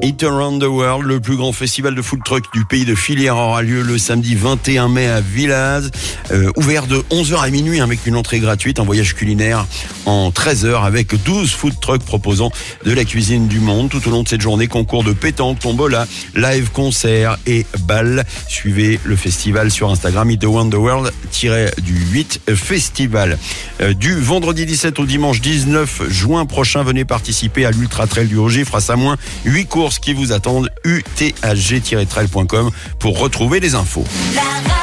Eat Around the World, le plus grand festival de food truck du pays de Filière, aura lieu le samedi 21 mai à Villaz, ouvert de 11h à minuit avec une entrée gratuite, un voyage culinaire en 13h avec 12 food trucks proposant de la cuisine du monde. Tout au long de cette journée, concours de pétanque, tombola, live concert et bal. Suivez le festival sur Instagram, Eat Around the World-8 festival. Du vendredi 17 au dimanche 19 juin prochain, venez participer à l'Ultra Trail du Haut-Gifre à Samoin. 8 courses qui vous attendent, uthg-trail.com pour retrouver les infos.